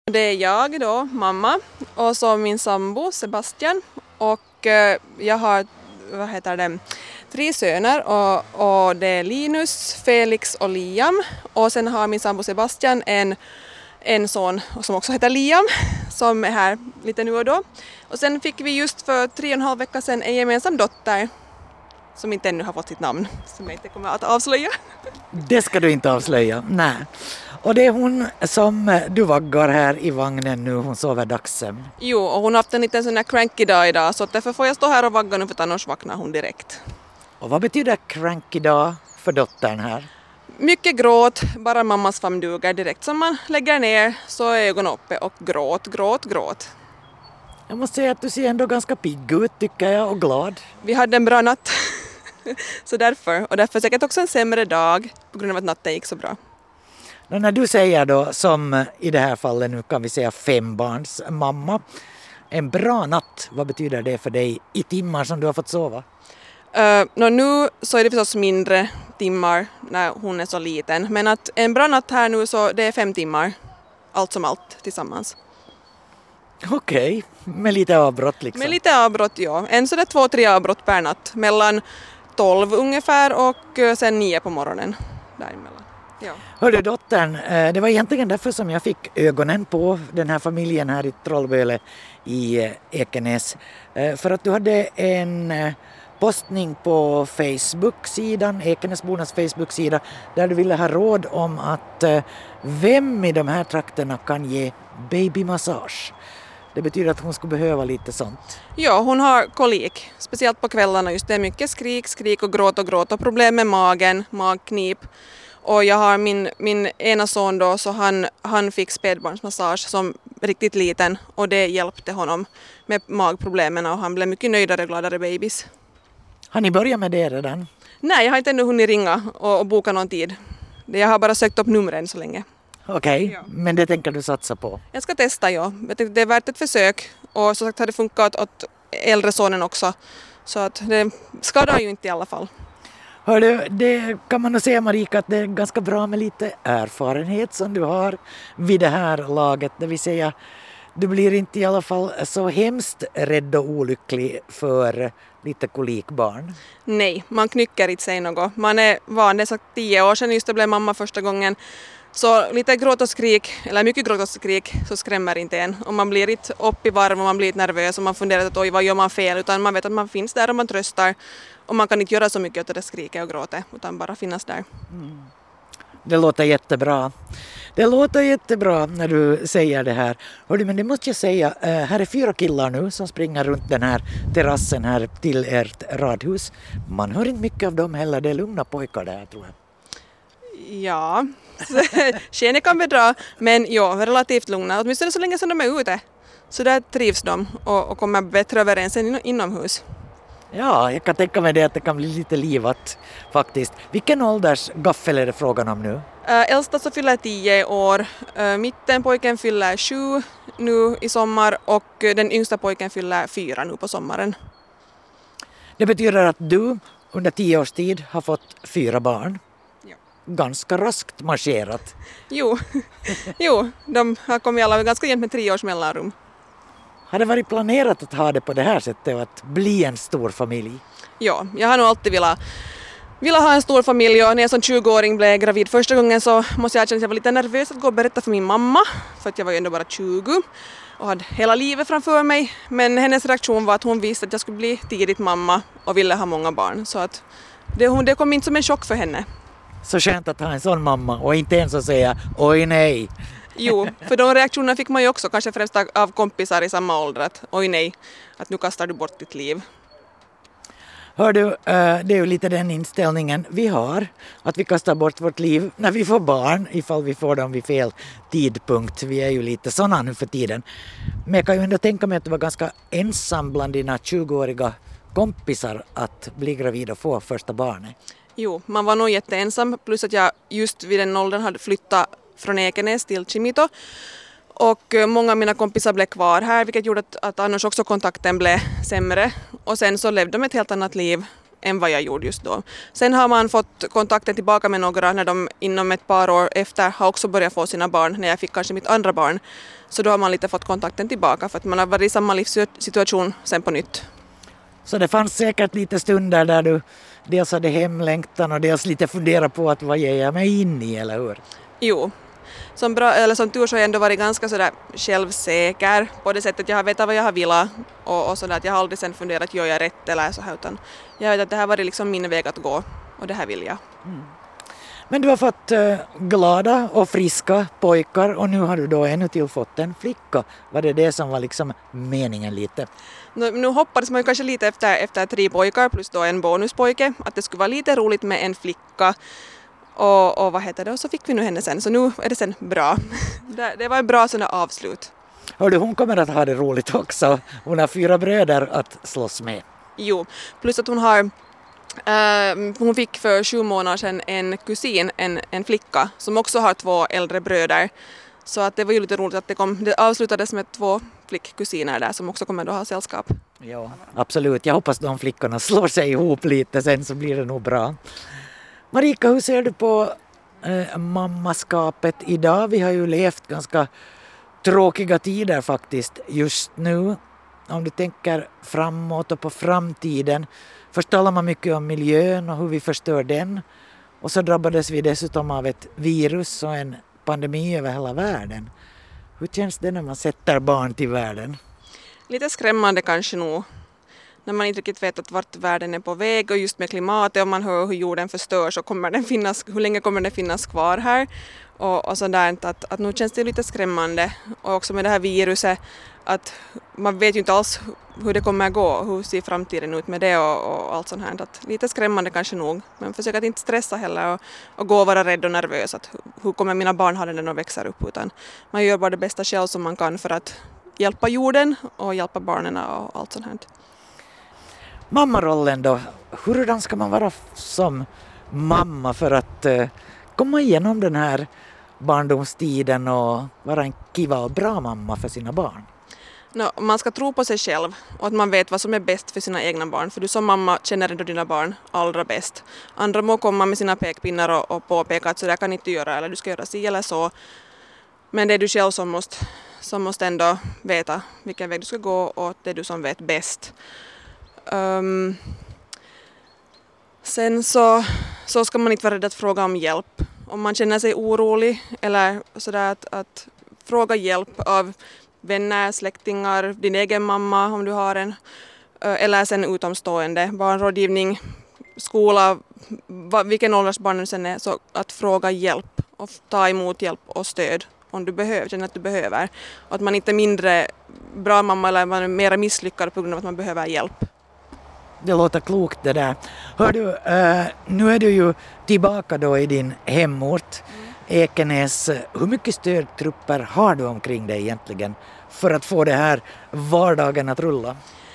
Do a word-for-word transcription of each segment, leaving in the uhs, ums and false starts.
Det är jag då, mamma, och så min sambo Sebastian, och eh, jag har vad heter det, tre söner och, och det är Linus, Felix och Liam, och sen har min sambo Sebastian en, en son som också heter Liam som är här lite nu och då. Och sen fick vi just för tre och en halv vecka sedan en gemensam dotter som inte ännu har fått sitt namn, som jag inte kommer att avslöja. Det ska du inte avslöja, nej. Och det är hon som du vaggar här i vagnen nu, hon sover dagssömn. Jo, och hon har haft en liten sån här cranky dag idag, så därför får jag stå här och vagga nu, för annars vaknar hon direkt. Och vad betyder cranky dag för dottern här? Mycket gråt, bara mammas famn duger. Direkt som man lägger ner så är ögonen uppe och gråt, gråt, gråt. Jag måste säga att du ser ändå ganska pigg ut, tycker jag, och glad. Vi hade en bra natt, så därför. Och därför säkert också en sämre dag på grund av att natten gick så bra. Och när du säger då, som i det här fallet nu kan vi säga fembarns mamma, en bra natt, vad betyder det för dig i timmar som du har fått sova? Uh, no, nu så är det förstås mindre timmar när hon är så liten, men att en bra natt här nu så det är fem timmar, allt som allt tillsammans. Okej, med lite avbrott liksom. Med lite avbrott, ja. En sådär två, tre avbrott per natt, mellan tolv ungefär och sen nio på morgonen däremellan. Ja. Hörde dottern, det var egentligen därför som jag fick ögonen på den här familjen här i Trollböle i Ekenäs. För att du hade en postning på Facebook-sidan, Ekenäsbornas Facebook-sida, där du ville ha råd om att vem i de här trakterna kan ge babymassage. Det betyder att hon skulle behöva lite sånt. Ja, hon har kolik, speciellt på kvällarna. Just det är mycket skrik, skrik och gråt och gråt och problem med magen, magknip. Och jag har min, min ena son då, så han, han fick spädbarnsmassage som riktigt liten, och det hjälpte honom med magproblemen, och han blev mycket nöjdare och gladare babys. Har ni börjat med det redan? Nej, jag har inte ännu hunnit ringa och, och boka någon tid. Jag har bara sökt upp numren så länge. Okej, okay, ja. Men det tänker du satsa på? Jag ska testa, ja. Det är värt ett försök, och som sagt har det funkat åt äldre sonen också. Så att det skadar ju inte i alla fall. Hördu, det kan man nog säga, Marika, att det är ganska bra med lite erfarenhet som du har vid det här laget. Det vill säga, du blir inte i alla fall så hemskt rädd och olycklig för lite kolikbarn. Nej, man knycker inte sig något. Man är van, det är så tio år sedan just det blev mamma första gången. Så lite gråt och skrik, eller mycket gråt och skrik, så skrämmer inte en. Och man blir inte upp i varv och man blir inte nervös och man funderar att oj, vad gör man fel, utan man vet att man finns där och man tröstar. Och man kan inte göra så mycket åt det skriket och gråtet, utan bara finnas där. Mm. Det låter jättebra. Det låter jättebra när du säger det här. Hörde, men det måste jag säga, här är fyra killar nu som springer runt den här terrassen här till ert radhus. Man hör inte mycket av dem heller, det är lugna pojkar där, tror jag. Ja, skenet kan bedra, men ja, relativt lugna. Åtminstone så länge som de är ute. Så där trivs de och, och kommer bättre överens än inomhus. Ja, jag kan tänka mig det att det kan bli lite livat faktiskt. Vilken ålders gaffel är det frågan om nu? Äh, äldsta så fyller tio år, äh, mitten pojken fyller sju nu i sommar, och den yngsta pojken fyller fyra nu på sommaren. Det betyder att du under tio års tid har fått fyra barn. Ja. Ganska raskt marscherat. Jo, jo, de har kommit alla ganska jämnt med tre års mellanrum. Har det varit planerat att ha det på det här sättet och att bli en stor familj? Ja, jag har nog alltid velat, velat ha en stor familj, och när jag som tjugoåring blev gravid första gången så måste jag känna att jag var lite nervös att gå och berätta för min mamma, för att jag var ju ändå bara tjugo och hade hela livet framför mig. Men hennes reaktion var att hon visste att jag skulle bli tidigt mamma och ville ha många barn, så att det, det kom inte som en chock för henne. Så skönt att ha en sån mamma och inte ens att säga oj nej. Jo, för de reaktionerna fick man ju också, kanske främst av kompisar i samma ålder, att oj nej, att nu kastar du bort ditt liv. Hör du, det är ju lite den inställningen vi har, att vi kastar bort vårt liv när vi får barn, ifall vi får dem vid fel tidpunkt. Vi är ju lite sådana nu för tiden. Men jag kan ju ändå tänka mig att du var ganska ensam bland dina tjugoåriga kompisar att bli gravid och få första barnet. Jo, man var nog jätteensam, plus att jag just vid den åldern hade flyttat från Ekenäs till Kimito. Och många av mina kompisar blev kvar här, vilket gjorde att, att annars också kontakten blev sämre. Och sen så levde de ett helt annat liv än vad jag gjorde just då. Sen har man fått kontakten tillbaka med några när de inom ett par år efter har också börjat få sina barn, när jag fick kanske mitt andra barn. Så då har man lite fått kontakten tillbaka för att man har varit i samma livssituation sen på nytt. Så det fanns säkert lite stunder där du dels hade hemlängtan och dels lite fundera på att vad ger jag mig in i, eller hur? Jo. Som, bra, eller som tur så har jag ändå varit ganska sådär självsäker på det sättet att jag har vetat vad jag har velat och, och sådär att jag har aldrig sen funderat gör jag rätt eller så här, utan jag vet att det här var liksom min väg att gå och det här vill jag. Mm. Men du har fått uh, glada och friska pojkar och nu har du då ännu till fått en flicka. Var det det som var liksom meningen lite? Nu, nu hoppades man ju kanske lite efter, efter tre pojkar plus då en bonuspojke att det skulle vara lite roligt med en flicka. Och, och vad heter det? Och så fick vi nu henne sen. Så nu är det sen bra. Det, det var en bra sån avslut. Hörde, hon kommer att ha det roligt också. Hon har fyra bröder att slåss med. Jo, plus att hon har äh, hon fick för sju månader sedan en kusin, en, en flicka som också har två äldre bröder. Så att det var ju lite roligt att det, kom, det avslutades med två flickkusiner där som också kommer att ha sällskap. Ja, absolut. Jag hoppas de flickorna slår sig ihop lite sen så blir det nog bra. Marika, hur ser du på eh, mammaskapet idag? Vi har ju levt ganska tråkiga tider faktiskt just nu. Om du tänker framåt och på framtiden. Först talar man mycket om miljön och hur vi förstör den. Och så drabbades vi dessutom av ett virus och en pandemi över hela världen. Hur känns det när man sätter barn till världen? Lite skrämmande kanske nog. När man inte riktigt vet att vart världen är på väg och just med klimatet och man hör hur jorden förstörs och kommer den finnas, hur länge kommer den finnas kvar här och, och sådär att, att nu känns det lite skrämmande och också med det här viruset att man vet ju inte alls hur det kommer att gå, hur ser framtiden ut med det och, och allt sånt här. Att lite skrämmande kanske nog, men försök att inte stressa heller och, och gå och vara rädd och nervös att hur kommer mina barn ha det när de växer upp, utan man gör bara det bästa själv som man kan för att hjälpa jorden och hjälpa barnen och allt sånt här. Mammarollen då, hurdan ska man vara som mamma för att uh, komma igenom den här barndomstiden och vara en kiva och bra mamma för sina barn? No, man ska tro på sig själv och att man vet vad som är bäst för sina egna barn, för du som mamma känner ändå dina barn allra bäst. Andra må komma med sina pekpinnar och, och påpeka att så där kan inte göra eller du ska göra si eller så. Men det är du själv som måste, som måste ändå veta vilken väg du ska gå och det är du som vet bäst. Um, sen så, så ska man inte vara rädd att fråga om hjälp. Om man känner sig orolig eller sådär att, att fråga hjälp av vänner, släktingar, din egen mamma om du har en, eller sen utomstående, barnrådgivning, skola, vilken ålders barnen sen är, så att fråga hjälp och ta emot hjälp och stöd om du behöver, känner att du behöver. Och att man inte är mindre bra mamma eller man är mer misslyckad på grund av att man behöver hjälp. Det låter klokt det där. Hör du, uh, nu är du ju tillbaka då i din hemort, mm. Ekenäs. Hur mycket stödtrupper har du omkring dig egentligen för att få det här vardagen att rulla?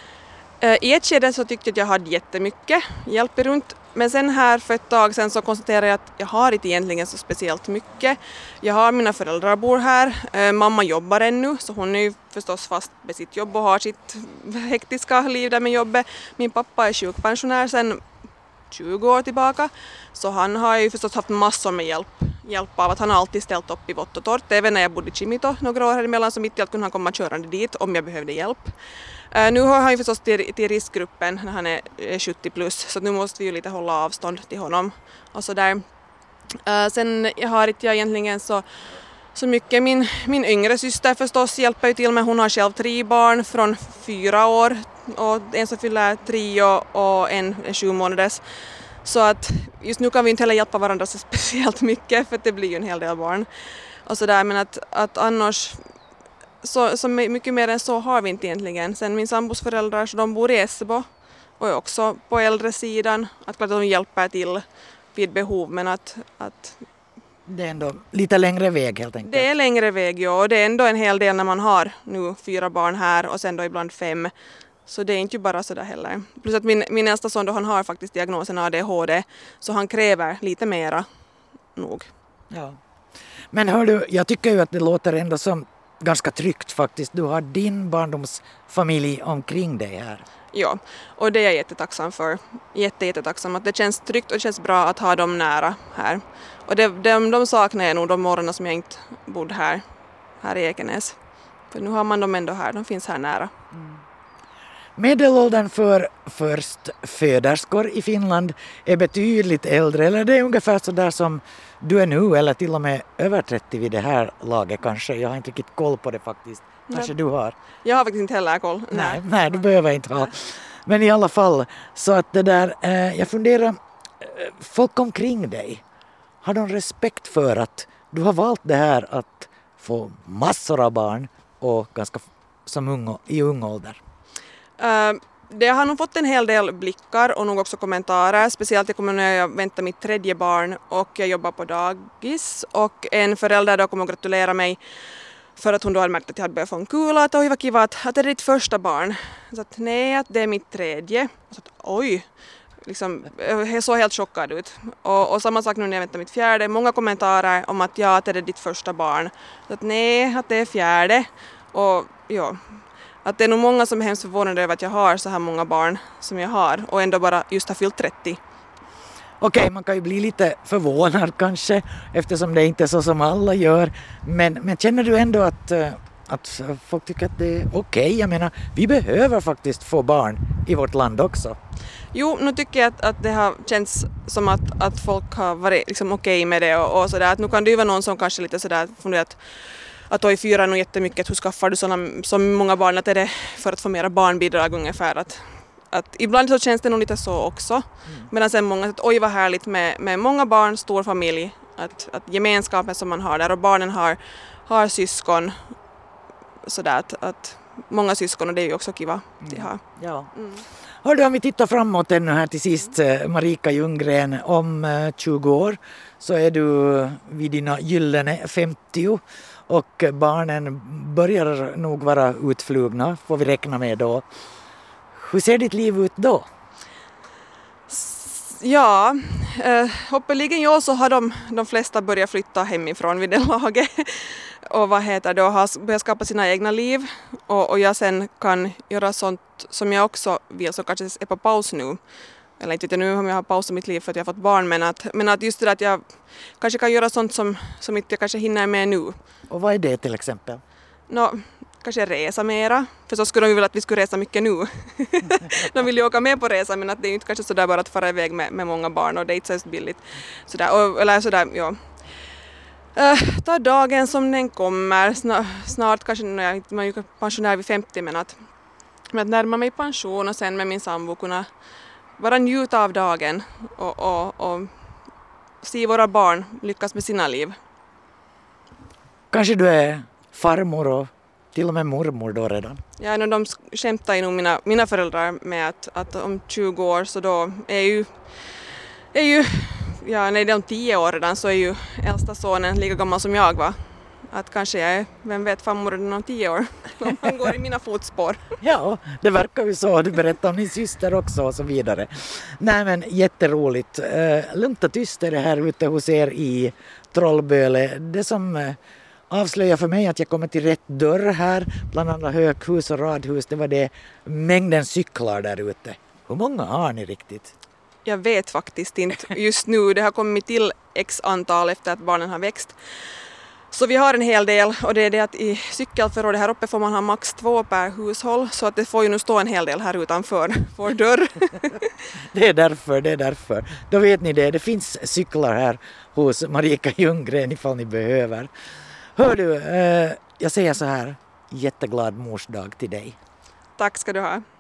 Uh, I ett skede så tyckte jag att jag hade jättemycket hjälp runt. Men sen här för ett tag sen så konstaterade jag att jag har inte egentligen så speciellt mycket. Jag har mina föräldrar bor här. Uh, mamma jobbar ännu så hon är ju förstås fast med sitt jobb och har sitt hektiska liv där med jobbet. Min pappa är sjukpensionär sen tjugo år tillbaka. Så han har ju förstås haft massor med hjälp, hjälp av att han har alltid ställt upp i vått och torrt. Även när jag bodde i Kimito några år här emellan så mitt i allt kunde han komma körande dit om jag behövde hjälp. Uh, nu har han ju förstås till, till riskgruppen när han är sjuttio plus så nu måste vi ju lite hålla avstånd till honom. Och så där. Uh, sen jag har inte jag egentligen så, så mycket. Min, min yngre syster förstås hjälper ju till med. Hon har själv tre barn från fyra år och en som fyller tre och, och en är sju månaders. Så att just nu kan vi inte heller hjälpa varandra så speciellt mycket för det blir ju en hel del barn. Och så där, men att, att annars så, så mycket mer än så har vi inte egentligen. Sen min sambos föräldrar så de bor i Essebo och är också på äldre sidan. Att klart att de hjälper till vid behov men att, att det är ändå lite längre väg helt enkelt. Det är längre väg, ja, och det är ändå en hel del när man har nu fyra barn här och sen då ibland fem. Så det är inte bara så där heller. Plus att min, min äldsta son då han har faktiskt diagnosen A D H D så han kräver lite mera nog. Ja. Men hör du, jag tycker ju att det låter ändå som ganska tryggt faktiskt. Du har din barndomsfamilj omkring dig här. Ja, och det är jag jättetacksam för. Jätte, jättetacksam att det känns tryggt och det känns bra att ha dem nära här. Och det, de, de saknar jag nog de morgonerna som jag inte bodde här, här i Ekenäs. För nu har man dem ändå här, de finns här nära. Mm. Medelåldern för förstföderskor i Finland är betydligt äldre, eller det är ungefär så där som du är nu, eller till och med över trettio vid det här laget kanske. Jag har inte riktigt koll på det faktiskt. Kanske du har? Jag har faktiskt inte heller koll. Nej, nej, nej du behöver inte ha. Men i alla fall, så att det där, eh, jag funderar, eh, folk omkring dig, har de respekt för att du har valt det här att få massor av barn och ganska som ung, i ung ålder? Uh, det har nog fått en hel del blickar och nog också kommentarer. Speciellt jag kommer när jag väntar mitt tredje barn och jag jobbar på dagis. Och en förälder då kommer att gratulera mig för att hon då hade märkt att jag hade börjat få en kula. Att oj vad kiva att, att det är ditt första barn. Så att nej, att det är mitt tredje. Så att oj, liksom, jag såg helt chockad ut. Och, och samma sak nu när jag väntar mitt fjärde. Många kommentarer om att ja, att det är ditt första barn. Så att nej, att det är fjärde. Och ja, att det är nog många som är hemskt förvånade över att jag har så här många barn som jag har. Och ändå bara just har fyllt trettio. Okej, man kan ju bli lite förvånad kanske eftersom det inte är så som alla gör. Men, men känner du ändå att, att folk tycker att det är okej? Okay? Jag menar, vi behöver faktiskt få barn i vårt land också. Jo, nu tycker jag att, att det har känts som att, att folk har varit liksom okej med det. Och, och sådär. Att nu kan det ju vara någon som kanske lite sådär funderat att oj, fyra är nog jättemycket. Hur skaffar du såna, så många barn? Att är det för att få mera barnbidrag ungefär? Att, Att ibland så känns det nog lite så också. Mm. Medan sen många att oj vad härligt med, med många barn, stor familj. Att, att gemenskapen som man har där och barnen har, har syskon. Sådär att, att många syskon och det är ju också kiva att de har. Ja. Mm. Hörde, om vi tittar framåt ännu här till sist, Marika Ljunggren, om tjugo år så är du vid dina gyllene femtio och barnen börjar nog vara utflugna, får vi räkna med då. Hur ser ditt liv ut då? Ja, eh, hoppeligen ja, så har de, de flesta börjat flytta hemifrån vid det laget och vad heter det, och har börjat skapa sina egna liv och, och jag sen kan göra sånt som jag också vill, så kanske är på paus nu. Eller inte vet jag nu om jag har pausat mitt liv för att jag har fått barn, men att, men att just det att jag kanske kan göra sånt som, som inte jag kanske hinner med nu. Och vad är det till exempel? Nå, kanske resa mera, för så skulle de ju vilja att vi skulle resa mycket nu. De vill ju åka med på resa, men att det är ju inte kanske sådär bara att fara iväg med, med många barn och det är inte så billigt. Sådär, och, eller sådär, ja. Uh, ta dagen som den kommer, snart, snart kanske när jag, man är ju pensionär vid femtio, men att, men att närma mig pension och sen med min sambo kunna bara njuta av dagen och, och, och se våra barn lyckas med sina liv. Kanske du är farmor och till och med mormor då redan? Ja, no, de skämtar ju nog mina, mina föräldrar med att, att om tjugo år så då är ju, är ju ja, nej, det är om tio år redan så är ju äldsta sonen lika gammal som jag var. Att kanske jag är, vem vet, farmor om tio år, om han går i mina fotspår. Ja, det verkar ju så. Du berättar om din syster också och så vidare. Nej men jätteroligt. Uh, lugnt och tyst är det här ute hos er i Trollböle. Det som uh, avslöjar för mig att jag kommer till rätt dörr här, bland andra höghus och radhus, det var det mängden cyklar där ute. Hur många har ni riktigt? Jag vet faktiskt inte just nu. Det har kommit till x antal efter att barnen har växt. Så vi har en hel del och det är det att i cykelförrådet här uppe får man ha max två per hushåll, så att det får ju nu stå en hel del här utanför vår dörr. Det är därför, det är därför. Då vet ni det, det finns cyklar här hos Marika Ljunggren ifall ni behöver. Hör du, eh, jag säger så här, jätteglad morsdag till dig. Tack ska du ha.